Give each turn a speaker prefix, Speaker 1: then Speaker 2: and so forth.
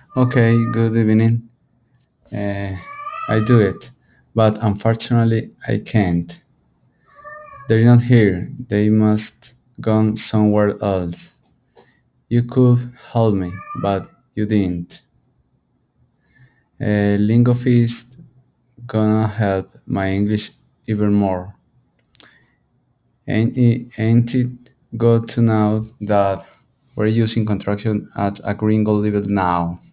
Speaker 1: Okay, good evening. Uh, I do it, but unfortunately I can't. They're not here. They must gone somewhere else. You could help me, but you didn't. Lingofist gonna help my English even more. Ain't it good to know that we're using contraction at a gringo level now?